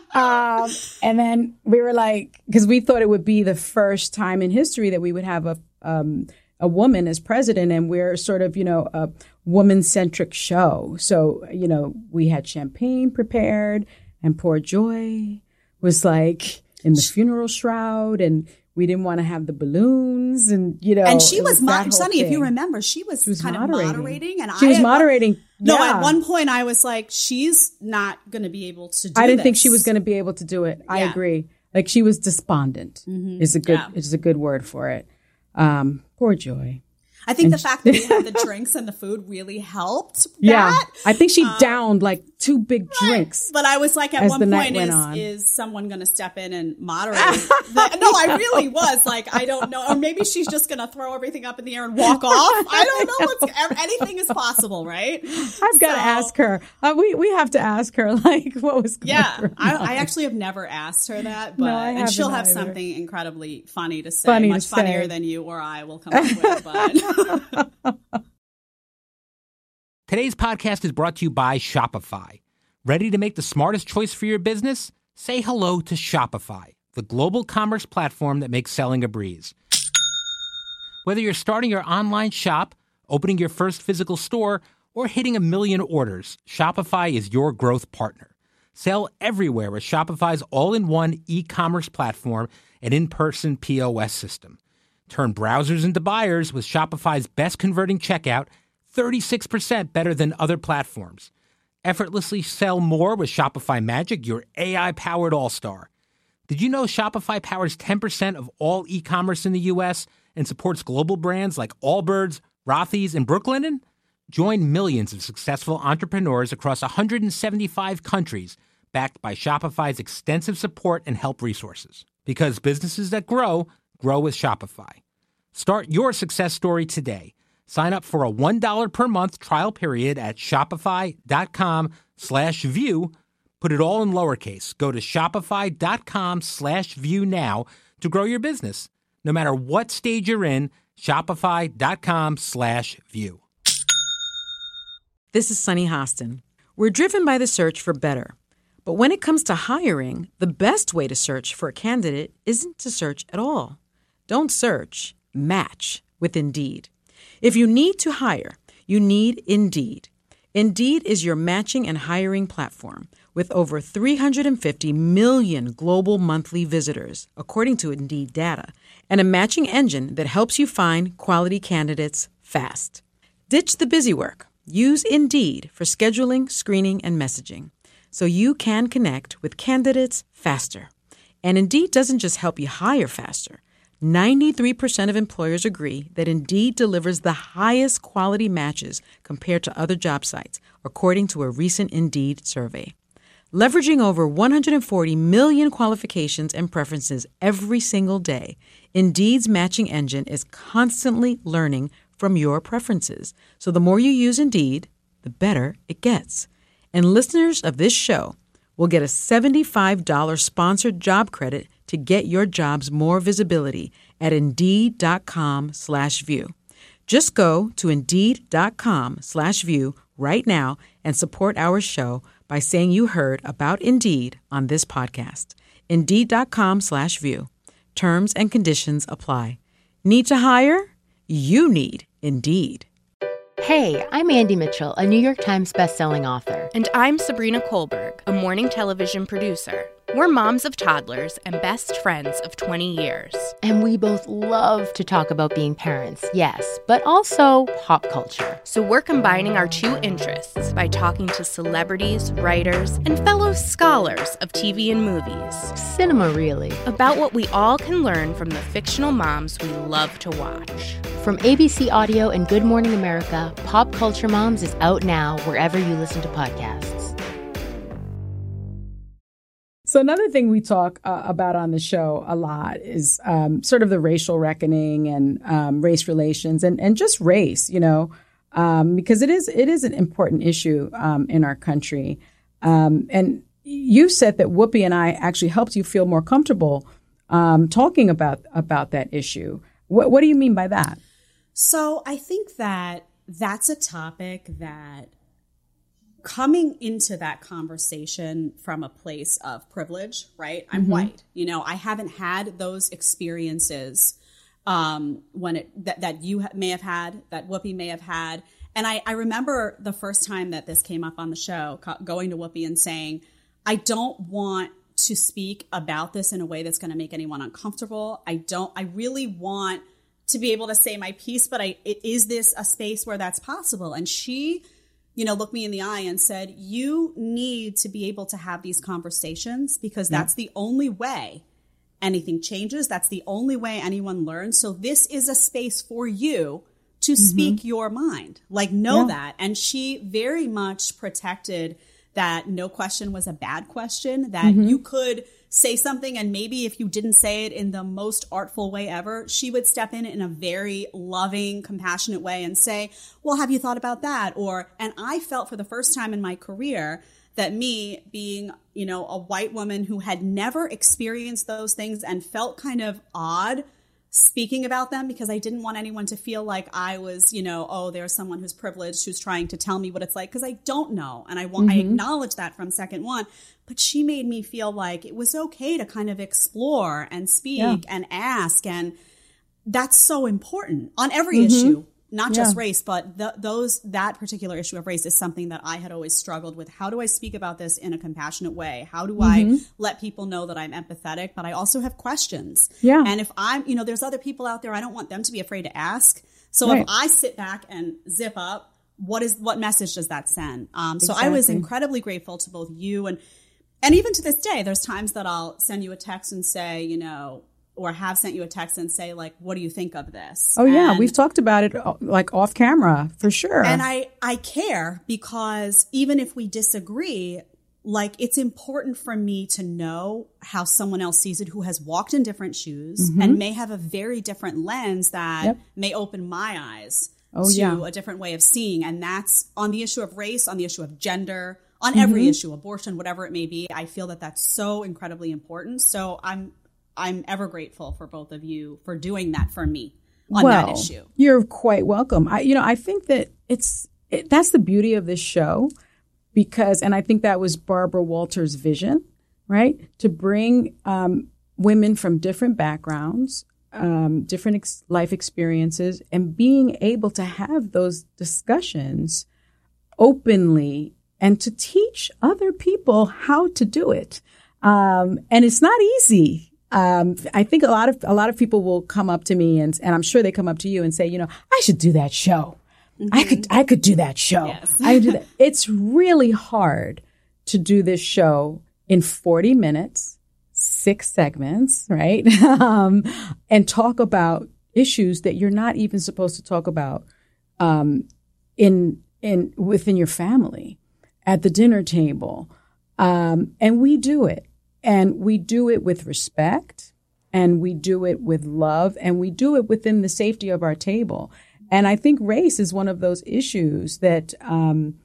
Um, and then we were like, because we thought it would be the first time in history that we would have a um, a woman as president, and we're sort of, you know, a woman-centric show. So, you know, we had champagne prepared, and poor Joy was like in the funeral shroud, and we didn't want to have the balloons, and you know, and she was, was mo- Sunny. If you remember, she was, she was kind moderating. of moderating, and she I was moderating. One, no, yeah. at one point I was like, she's not going to be able to do I didn't this. think she was going to be able to do it. I yeah. agree. Like she was despondent. Mm-hmm. Is a good yeah. is a good word for it. Um, poor Joy. I think and the fact that we had the drinks and the food really helped. Yeah, that. I think she um, downed like two big right. drinks. But I was like, at one point, is, is someone going to step in and moderate? the, no, I really was like, I don't know, or maybe she's just going to throw everything up in the air and walk off. I don't know. What's, anything is possible, right? I've got to so, ask her. Uh, we we have to ask her like what was going yeah, on. I, I actually have never asked her that, but no, and she'll have either. something incredibly funny to say, funny much to funnier say. than you or I will come up with. But. Today's podcast is brought to you by Shopify. Ready to make the smartest choice for your business? Say hello to Shopify, the global commerce platform that makes selling a breeze. Whether you're starting your online shop, opening your first physical store, or hitting a million orders, Shopify is your growth partner. Sell everywhere with Shopify's all-in-one e-commerce platform and in-person P O S system. Turn browsers into buyers with Shopify's best-converting checkout, thirty-six percent better than other platforms. Effortlessly sell more with Shopify Magic, your A I-powered all-star. Did you know Shopify powers ten percent of all e-commerce in the U S and supports global brands like Allbirds, Rothy's, and Brooklinen? Join millions of successful entrepreneurs across one hundred seventy-five countries, backed by Shopify's extensive support and help resources. Because businesses that grow, grow with Shopify. Start your success story today. Sign up for a one dollar per month trial period at shopify.com slash view. Put it all in lowercase. Go to shopify.com slash view now to grow your business. No matter what stage you're in, shopify.com slash view. This is Sunny Hostin. We're driven by the search for better. But when it comes to hiring, the best way to search for a candidate isn't to search at all. Don't search, match with Indeed. If you need to hire, you need Indeed. Indeed is your matching and hiring platform with over three hundred fifty million global monthly visitors, according to Indeed data, and a matching engine that helps you find quality candidates fast. Ditch the busy work. Use Indeed for scheduling, screening, and messaging so you can connect with candidates faster. And Indeed doesn't just help you hire faster. ninety-three percent of employers agree that Indeed delivers the highest quality matches compared to other job sites, according to a recent Indeed survey. Leveraging over one hundred forty million qualifications and preferences every single day, Indeed's matching engine is constantly learning from your preferences. So the more you use Indeed, the better it gets. And listeners of this show will get a seventy-five dollars sponsored job credit to get your jobs more visibility at Indeed.com slash view. Just go to Indeed.com slash view right now and support our show by saying you heard about Indeed on this podcast. Indeed.com slash view. Terms and conditions apply. Need to hire? You need Indeed. Hey, I'm Andy Mitchell, a New York Times bestselling author. And I'm Sabrina Kohlberg, a morning television producer. We're moms of toddlers and best friends of twenty years. And we both love to talk about being parents, yes, but also pop culture. So we're combining our two interests by talking to celebrities, writers, and fellow scholars of T V and movies. Cinema, really. About what we all can learn from the fictional moms we love to watch. From A B C Audio and Good Morning America, Pop Culture Moms is out now wherever you listen to podcasts. So another thing we talk uh, about on the show a lot is um, sort of the racial reckoning and um, race relations and, and just race, you know, um, because it is it is an important issue um, in our country. Um, and you said that Whoopi and I actually helped you feel more comfortable um, talking about about that issue. What, what do you mean by that? So I think that that's a topic that coming into that conversation from a place of privilege, right? I'm mm-hmm. white. You know, I haven't had those experiences um, when it that, that you may have had, that Whoopi may have had. And I, I remember the first time that this came up on the show, going to Whoopi and saying, I don't want to speak about this in a way that's going to make anyone uncomfortable. I don't, I really want to be able to say my piece, but I, is this a space where that's possible? And she, you know, looked me in the eye and said, you need to be able to have these conversations because yeah. that's the only way anything changes. That's the only way anyone learns. So this is a space for you to mm-hmm. speak your mind, like know yeah. that. And she very much protected that no question was a bad question, that mm-hmm. you could say something and maybe if you didn't say it in the most artful way ever, she would step in in a very loving, compassionate way and say, well, have you thought about that? Or, and I felt for the first time in my career that me being, you know, a white woman who had never experienced those things and felt kind of odd speaking about them because I didn't want anyone to feel like I was, you know, oh, there's someone who's privileged who's trying to tell me what it's like because I don't know. And I want, mm-hmm. I acknowledge that from second one. But she made me feel like it was okay to kind of explore and speak yeah. and ask. And that's so important on every mm-hmm. issue, not just yeah. race, but the, those that particular issue of race is something that I had always struggled with. How do I speak about this in a compassionate way? How do mm-hmm. I let people know that I'm empathetic, but I also have questions? Yeah. And if I'm, you know, there's other people out there, I don't want them to be afraid to ask. So right. if I sit back and zip up, what is what message does that send? Um, so exactly. I was incredibly grateful to both you and And even to this day, there's times that I'll send you a text and say, you know, or have sent you a text and say, like, what do you think of this? Oh, yeah. And, we've talked about it, like, off camera, for sure. And I, I care because even if we disagree, like, it's important for me to know how someone else sees it who has walked in different shoes mm-hmm. and may have a very different lens that yep. may open my eyes oh, to yeah. a different way of seeing. And that's on the issue of race, on the issue of gender, on mm-hmm. every issue, abortion, whatever it may be. I feel that that's so incredibly important. So I'm I'm ever grateful for both of you for doing that for me on well, that issue. You're quite welcome. I, you know, I think that it's it, that's the beauty of this show because, and I think that was Barbara Walters' vision, right? To bring um, women from different backgrounds, um, different ex- life experiences, and being able to have those discussions openly and to teach other people how to do it. Um, and it's not easy. Um, I think a lot of a lot of people will come up to me and, and I'm sure they come up to you and say, you know, I should do that show. Mm-hmm. I could I could do that show. Yes. I could do that. It's really hard to do this show in forty minutes, six segments, right? um, and talk about issues that you're not even supposed to talk about um, in in within your family, at the dinner table. Um, and we do it. And we do it with respect, and we do it with love, and we do it within the safety of our table. And I think race is one of those issues that um,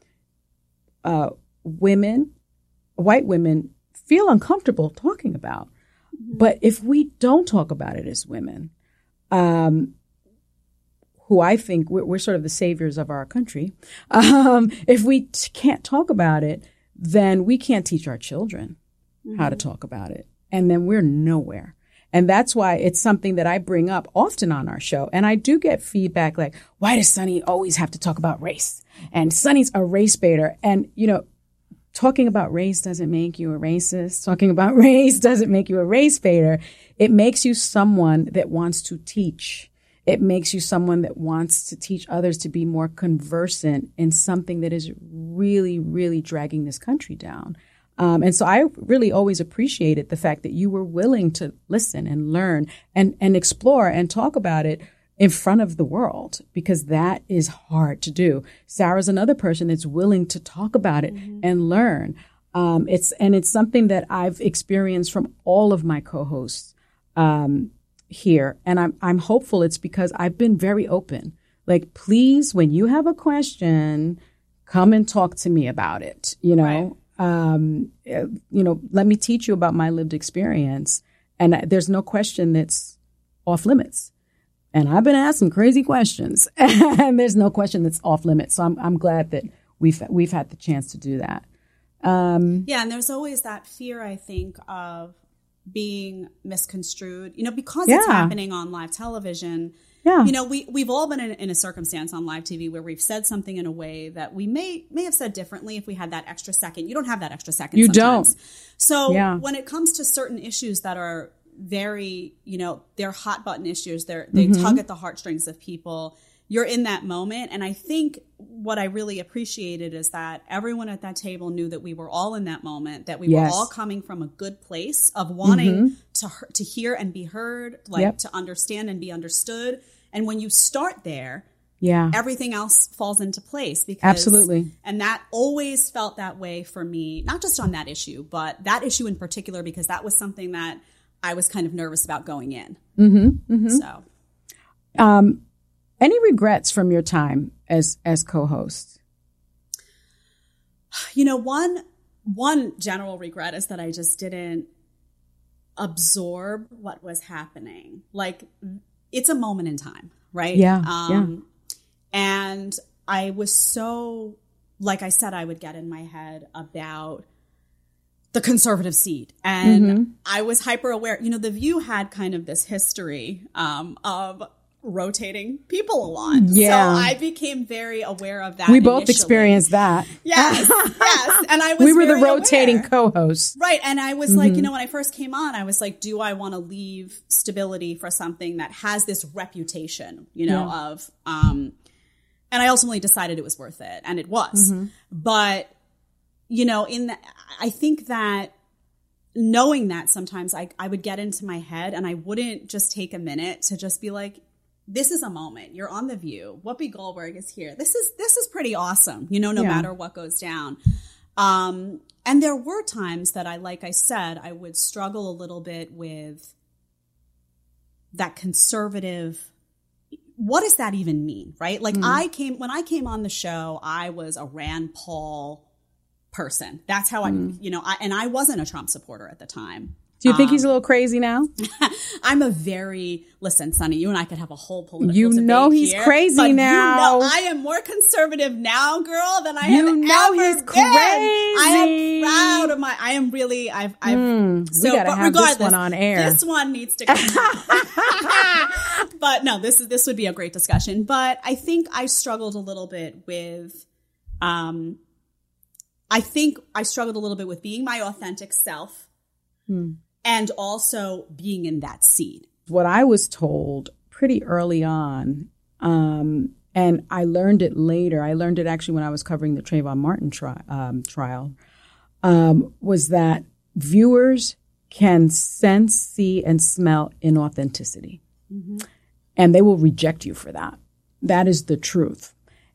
uh, women, white women, feel uncomfortable talking about. But if we don't talk about it as women, um, who I think we're, we're sort of the saviors of our country, um, if we t- can't talk about it, then we can't teach our children how to talk about it. And then we're nowhere. And that's why it's something that I bring up often on our show. And I do get feedback like, why does Sunny always have to talk about race? And Sunny's a race baiter. And, you know, talking about race doesn't make you a racist. Talking about race doesn't make you a race baiter. It makes you someone that wants to teach. It makes you someone that wants to teach others to be more conversant in something that is really, really dragging this country down. Um, and so I really always appreciated the fact that you were willing to listen and learn and, and explore and talk about it in front of the world, because that is hard to do. Sarah's another person that's willing to talk about it mm-hmm. and learn. Um, it's and it's something that I've experienced from all of my co-hosts um, here. And I'm I'm hopeful it's because I've been very open. Like, please, when you have a question, come and talk to me about it, you know. Right. Um, you know, let me teach you about my lived experience. And there's no question that's off limits. And I've been asked some crazy questions, and there's no question that's off limits. So I'm I'm glad that we've we've had the chance to do that. Um, yeah, and there's always that fear, I think, of being misconstrued. You know, because yeah. it's happening on live television. Yeah. You know, we, we've all been in, in a circumstance on live T V where we've said something in a way that we may may have said differently if we had that extra second. You don't have that extra second You sometimes. don't. So yeah. when it comes to certain issues that are very, you know, they're hot button issues, they're, they mm-hmm. tug at the heartstrings of people, you're in that moment. And I think what I really appreciated is that everyone at that table knew that we were all in that moment, that we yes. were all coming from a good place of wanting mm-hmm. to to hear and be heard, like yep. to understand and be understood. And when you start there, yeah, everything else falls into place. Because, absolutely. And that always felt that way for me, not just on that issue, but that issue in particular, because that was something that I was kind of nervous about going in. Mm-hmm, mm-hmm. So, um, any regrets from your time as as co-host? You know, one one general regret is that I just didn't absorb what was happening. Like, it's a moment in time, right? Yeah, um, yeah. And I was so, like I said, I would get in my head about the conservative seat. And mm-hmm. I was hyper aware. You know, The View had kind of this history um, of rotating people a lot. Yeah. So I became very aware of that. We both initially. experienced that. Yes, yes. And I was We were the very rotating aware. co-hosts. Right. And I was mm-hmm. like, you know, when I first came on, I was like, do I want to leave stability for something that has this reputation, you know, yeah. of, um, and I ultimately decided it was worth it, and it was. Mm-hmm. But, you know, in the, I think that knowing that sometimes I, I would get into my head and I wouldn't just take a minute to just be like, this is a moment. You're on The View. Whoopi Goldberg is here. This is this is pretty awesome, you know, no yeah. matter what goes down. Um, and there were times that I, like I said, I would struggle a little bit with that conservative. What does that even mean, right? Like mm. I came, when I came on the show, I was a Rand Paul person. That's how mm. I, you know, I, and I wasn't a Trump supporter at the time. Do you think um, he's a little crazy now? I'm a very, listen, Sunny, you and I could have a whole political You debate know he's here, crazy but now. You know I am more conservative now, girl, than I you have know ever he's been. crazy. I am proud of my, I am really, I've, I've, mm, so, we gotta but have regardless, this one on air. This one needs to come But no, this is, this would be a great discussion. But I think I struggled a little bit with, um, I think I struggled a little bit with being my authentic self. Hmm. And also being in that seat. What I was told pretty early on, um, and I learned it later, I learned it actually when I was covering the Trayvon Martin tri- um, trial, um, was that viewers can sense, see, and smell inauthenticity. Mm-hmm. And they will reject you for that. That is the truth.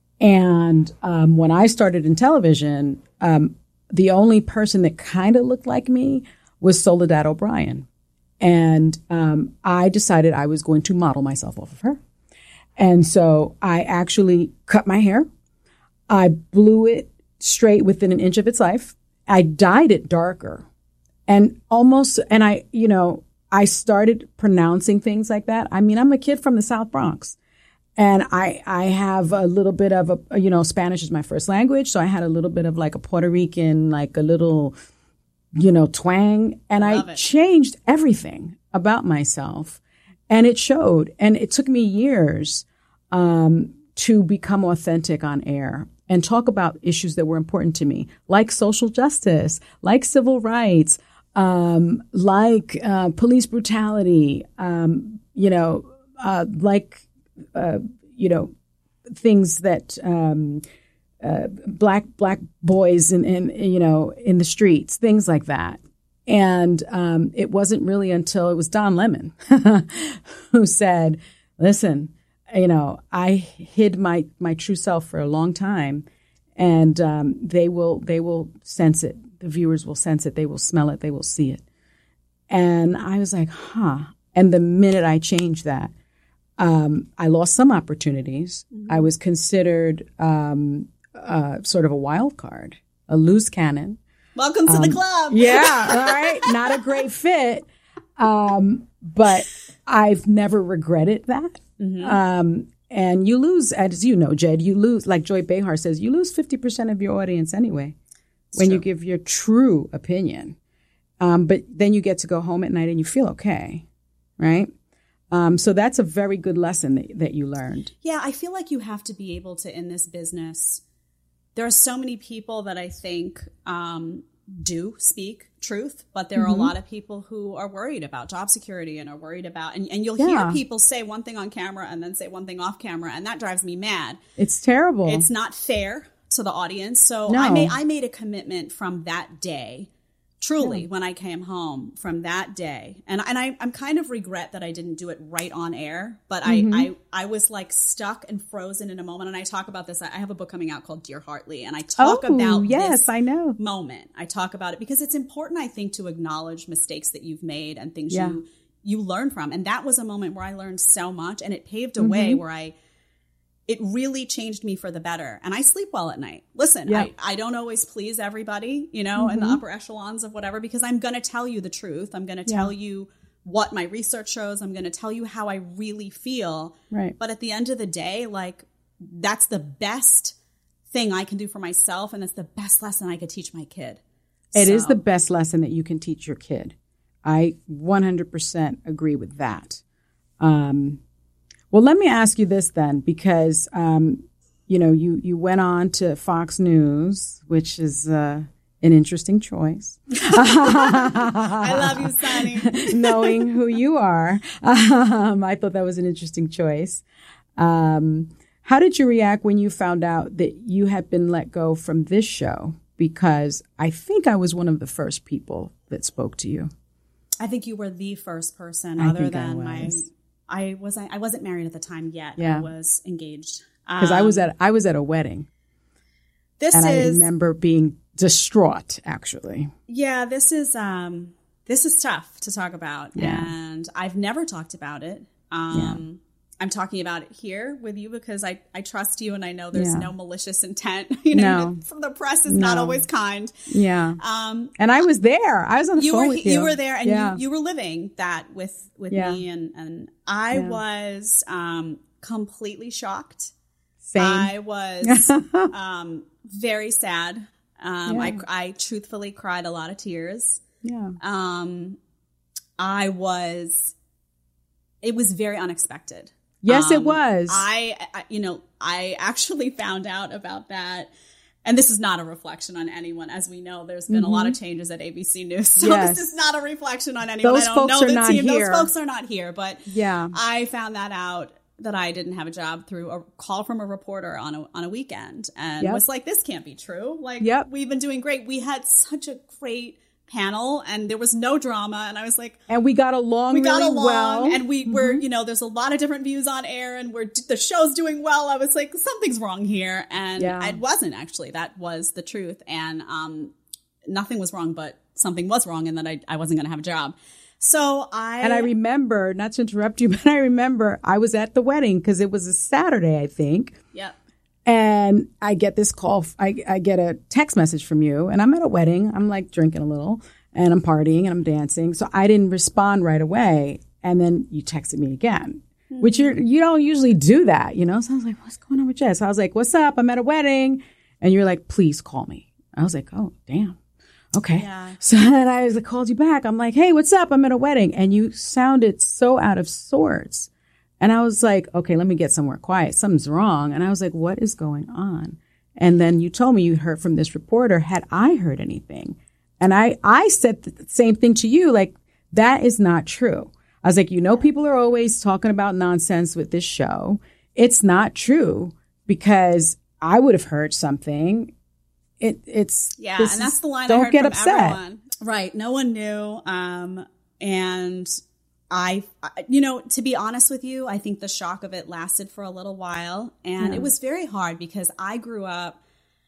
And um, when I started in television, um, the only person that kind of looked like me was Soledad O'Brien. And um, I decided I was going to model myself off of her. And so I actually cut my hair. I blew it straight within an inch of its life. I dyed it darker. And almost, and I, you know, I started pronouncing things like that. I mean, I'm a kid from the South Bronx. And I, I have a little bit of a, you know, Spanish is my first language. So I had a little bit of like a Puerto Rican, like a little, you know, twang. And Love I it. changed everything about myself. And it showed. And it took me years um, to become authentic on air and talk about issues that were important to me, like social justice, like civil rights, um, like uh, police brutality, um, you know, uh, like, uh, you know, things that um, uh, black black boys in, in, you know, in the streets, things like that. And um, it wasn't really until it was Don Lemon who said, listen, you know, I hid my, my true self for a long time, and um, they will they will sense it. The viewers will sense it. They will smell it. They will see it. And I was like, huh. And the minute I changed that, um, I lost some opportunities. Mm-hmm. I was considered um, uh, sort of a wild card, a loose cannon. Welcome to um, the club. Yeah, all right. Not a great fit. Um, but I've never regretted that. Mm-hmm. Um, and you lose, as you know, Jed, you lose, like Joy Behar says, you lose fifty percent of your audience anyway it's when true. You give your true opinion. Um, but then you get to go home at night and you feel okay, right? Um, so that's a very good lesson that, that you learned. Yeah, I feel like you have to be able to, in this business, there are so many people that I think um, do speak truth, but there are mm-hmm. a lot of people who are worried about job security and are worried about, and, and you'll yeah. hear people say one thing on camera and then say one thing off camera, and that drives me mad. It's terrible. It's not fair to the audience. So no. I made, I made a commitment from that day, truly, yeah. when I came home from that day. And, and I, I'm kind of regret that I didn't do it right on air, but mm-hmm. I, I, I was like stuck and frozen in a moment. And I talk about this. I have a book coming out called Dear Hartley, and I talk oh, about yes, this I know. moment. I talk about it because it's important, I think, to acknowledge mistakes that you've made and things yeah. you, you learn from. And that was a moment where I learned so much, and it paved a mm-hmm. way where I, it really changed me for the better. And I sleep well at night. Listen, yeah. I, I don't always please everybody, you know, mm-hmm. in the upper echelons of whatever, because I'm going to tell you the truth. I'm going to tell yeah. you what my research shows. I'm going to tell you how I really feel. Right. But at the end of the day, like, that's the best thing I can do for myself. And it's the best lesson I could teach my kid. It so. is the best lesson that you can teach your kid. I one hundred percent agree with that. Um, Well, let me ask you this then, because, um, you know, you, you went on to Fox News, which is uh, an interesting choice. I love you, Sonny. Knowing who you are, um, I thought that was an interesting choice. Um, how did you react when you found out that you had been let go from this show? Because I think I was one of the first people that spoke to you. I think you were the first person, I other think I than my... was. I wasn't. I wasn't married at the time yet. Yeah. I was engaged because um, I was at I was at a wedding. This and is. I remember being distraught. Actually, yeah. This is. Um. This is tough to talk about, yeah. and I've never talked about it. Um. Yeah. I'm talking about it here with you because I, I trust you and I know there's yeah. no malicious intent. You know, no. from the press is no. not always kind. Yeah. Um, and I was there. I was on the you phone were, with you. You were there and yeah. you, you were living that with, with yeah. me. And, and I yeah. was um, completely shocked. Same. I was um, very sad. Um, yeah. I, I truthfully cried a lot of tears. Yeah. Um, I was, it was very unexpected. Yes, um, it was. I, I, you know, I actually found out about that. And this is not a reflection on anyone. As we know, there's been mm-hmm. a lot of changes at A B C News. So yes. this is not a reflection on anyone. Those I don't folks know are the not team. here. Those folks are not here. But yeah. I found that out that I didn't have a job through a call from a reporter on a, on a weekend and yep. was like, this can't be true. Like, yep. we've been doing great. We had such a great panel and there was no drama. And I was like, and we got along we got really along well. and we mm-hmm. were, you know, there's a lot of different views on air and we're, the show's doing well. I was like, something's wrong here. And yeah. it wasn't actually, that was the truth. And, um, nothing was wrong, but something was wrong and that I, I wasn't going to have a job. So I, and I remember, not to interrupt you, but I remember I was at the wedding because it was a Saturday, I think. Yeah. And I get this call, I, I get a text message from you, and I'm at a wedding. I'm like drinking a little, and I'm partying, and I'm dancing. So I didn't respond right away. And then you texted me again, mm-hmm. which you you don't usually do that, you know? So I was like, what's going on with Jess? So I was like, what's up? I'm at a wedding. And you're like, please call me. I was like, oh, damn. Okay. Yeah. So then I was like, called you back. I'm like, hey, what's up? I'm at a wedding. And you sounded so out of sorts. And I was like, okay, let me get somewhere quiet. Something's wrong. And I was like, what is going on? And then you told me you heard from this reporter. Had I heard anything? And I, I said the same thing to you. Like, that is not true. I was like, you know, people are always talking about nonsense with this show. It's not true because I would have heard something. It, it's yeah, and that's the line I heard from everyone. Right. No one knew. Um, and I, you know, to be honest with you, I think the shock of it lasted for a little while. And yeah. it was very hard because I grew up,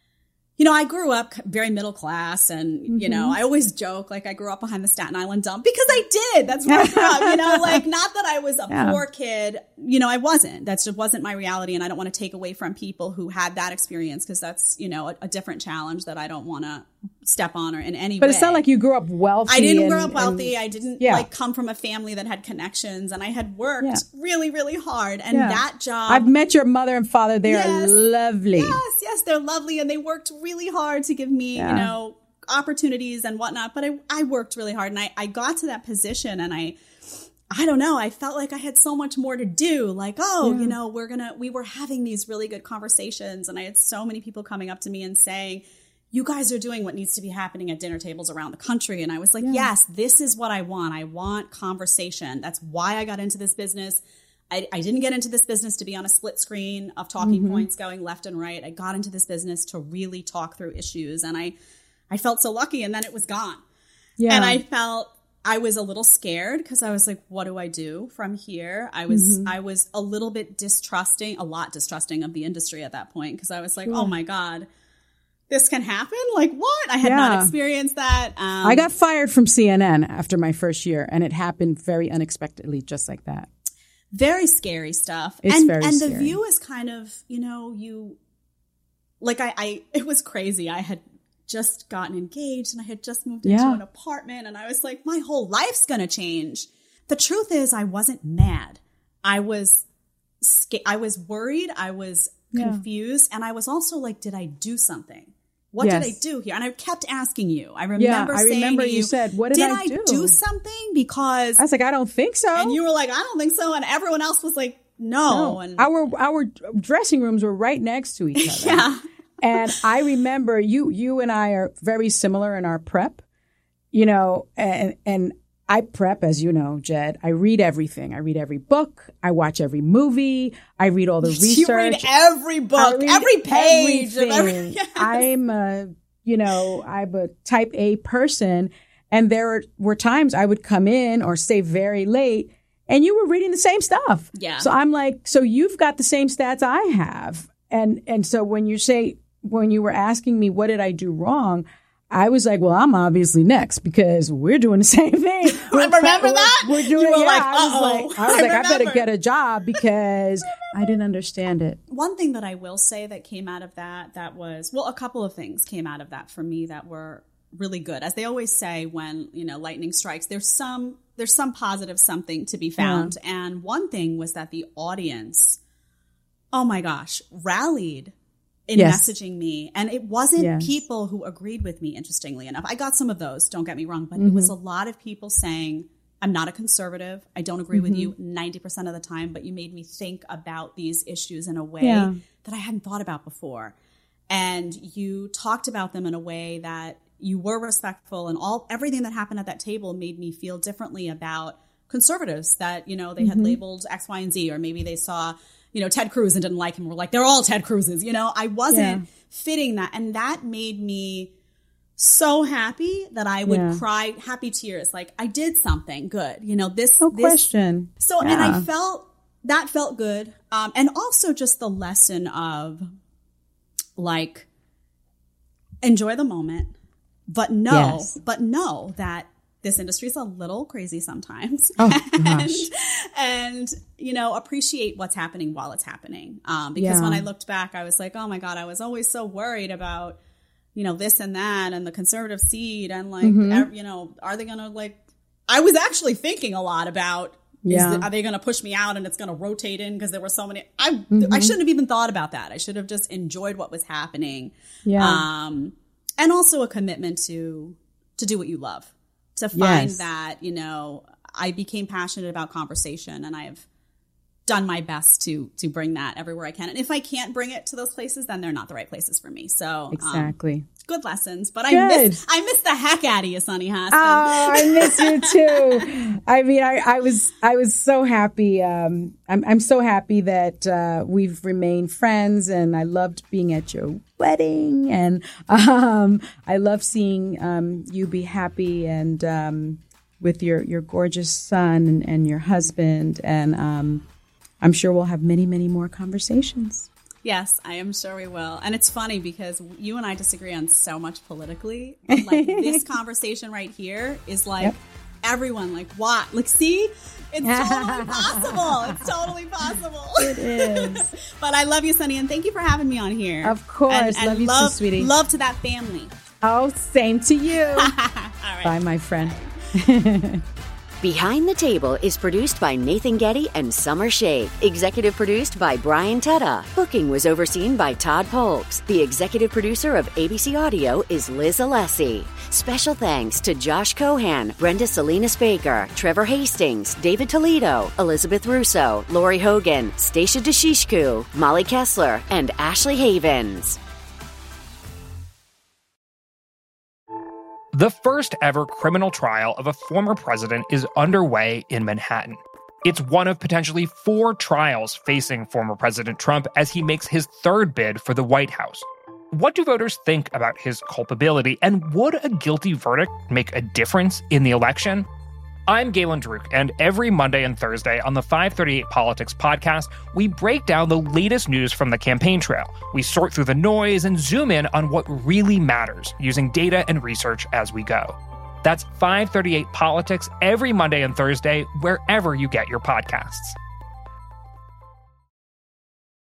you know, I grew up very middle class and, mm-hmm. you know, I always joke, like I grew up behind the Staten Island dump because I did. That's where I grew up, you know, like not that I was a yeah. poor kid, you know, I wasn't. That just wasn't my reality. And I don't want to take away from people who had that experience because that's, you know, a, a different challenge that I don't want to step on or in any but way. But it's not like you grew up wealthy. I didn't and, grow up wealthy. And, I didn't yeah. like come from a family that had connections and I had worked yeah. really, really hard. And yeah. that job. I've met your mother and father. They yes, are lovely. Yes, yes, they're lovely. And they worked really hard to give me, yeah. you know, opportunities and whatnot. But I, I worked really hard and I, I got to that position and I, I don't know. I felt like I had so much more to do. Like, oh, yeah. you know, we're going to, we were having these really good conversations and I had so many people coming up to me and saying, you guys are doing what needs to be happening at dinner tables around the country. And I was like, yeah. yes, this is what I want. I want conversation. That's why I got into this business. I, I didn't get into this business to be on a split screen of talking mm-hmm. points going left and right. I got into this business to really talk through issues. And I, I felt so lucky. And then it was gone. Yeah. And I felt I was a little scared because I was like, what do I do from here? I was mm-hmm. I was a little bit distrusting, a lot distrusting of the industry at that point because I was like, sure. oh, my God. This can happen? Like what? I had yeah. not experienced that. Um, I got fired from C N N after my first year, and it happened very unexpectedly, just like that. Very scary stuff. It's and, very and scary. The View is kind of, you know, you, like I, I, it was crazy. I had just gotten engaged and I had just moved into yeah. an apartment and I was like, my whole life's going to change. The truth is I wasn't mad. I was, sca- I was worried. I was confused. Yeah. And I was also like, did I do something? What yes. did I do here? And I kept asking you. I remember yeah, I saying remember to you, you said, what did, did I do? I do something? Because I was like, I don't think so. And you were like, I don't think so. And everyone else was like, no. no. And our our dressing rooms were right next to each other. yeah. And I remember you you and I are very similar in our prep, you know, and and I prep, as you know, Jed. I read everything. I read every book. I watch every movie. I read all the research. You read every book, every page. Of every, yes. I'm a, you know, I'm a type A person. And there were times I would come in or stay very late and you were reading the same stuff. Yeah. So I'm like, so you've got the same stats I have. And, and so when you say, when you were asking me, what did I do wrong? I was like, well, I'm obviously next because we're doing the same thing. Remember that? We're, we're doing you were yeah, like, I was uh-oh. like, I was I like, I better remember. get a job because I didn't understand it. One thing that I will say that came out of that, that was, well, a couple of things came out of that for me that were really good. As they always say, when, you know, lightning strikes, there's some, there's some positive something to be found. Yeah. And one thing was that the audience, oh my gosh, rallied in yes. messaging me. And it wasn't yes. people who agreed with me, interestingly enough. I got some of those, don't get me wrong, but mm-hmm. it was a lot of people saying, I'm not a conservative. I don't agree mm-hmm. with you ninety percent of the time, but you made me think about these issues in a way yeah. that I hadn't thought about before. And you talked about them in a way that you were respectful, and all everything that happened at that table made me feel differently about conservatives that, you know, they had mm-hmm. labeled X, Y, and Z, or maybe they saw, you know, Ted Cruz and didn't like him. We're like, they're all Ted Cruzes. You know, I wasn't yeah. fitting that. And that made me so happy that I would Yeah. cry happy tears. Like, I did something good. You know, this. No this, question. So, Yeah. and I felt, that felt good. Um, and also just the lesson of, like, enjoy the moment, but know, Yes. but know that this industry is a little crazy sometimes. Oh, and, gosh. and, you know, appreciate what's happening while it's happening. Um, because Yeah. when I looked back, I was like, oh my God, I was always so worried about, you know, this and that and the conservative seed and like, Mhm. ev- you know, are they going to like, I was actually thinking a lot about, is Yeah. the- are they going to push me out and it's going to rotate in because there were so many, I, Mhm. I shouldn't have even thought about that. I should have just enjoyed what was happening. Yeah. Um, and also a commitment to, to do what you love, to find Yes. that, you know, I became passionate about conversation and I've done my best to to bring that everywhere I can. And if I can't bring it to those places, then they're not the right places for me. So um, Exactly. good lessons. But I Good. miss I miss the heck out of you, Sunny Hostin. Oh, I miss you too. I mean, I, I was I was so happy. Um, I'm I'm so happy that uh, we've remained friends, and I loved being at your wedding, and um, I love seeing um, you be happy and um, with your your gorgeous son and, and your husband, and um, I'm sure we'll have many many more conversations. Yes, I am sure we will. And it's funny because you and I disagree on so much politically. But like this conversation right here is like Yep. everyone like what? Like see? It's totally possible. It's totally possible. It is. But I love you, Sunny, and thank you for having me on here. Of course. And, and Love you too, love, sweetie. Love to that family. Oh, same to you. All right. Bye, my friend. Behind the Table is produced by Nathan Getty and Summer Shea. Executive produced by Brian Tetta. Booking was overseen by Todd Polks. The executive producer of A B C Audio is Liz Alessi. Special thanks to Josh Cohan, Brenda Salinas Baker, Trevor Hastings, David Toledo, Elizabeth Russo, Lori Hogan, Stacia Deshishku, Molly Kessler, and Ashley Havens. The first ever criminal trial of a former president is underway in Manhattan. It's one of potentially four trials facing former President Trump as he makes his third bid for the White House. What do voters think about his culpability, and would a guilty verdict make a difference in the election? I'm Galen Druk, and every Monday and Thursday on the five thirty-eight Politics podcast, we break down the latest news from the campaign trail. We sort through the noise and zoom in on what really matters, using data and research as we go. That's five thirty-eight Politics every Monday and Thursday, wherever you get your podcasts.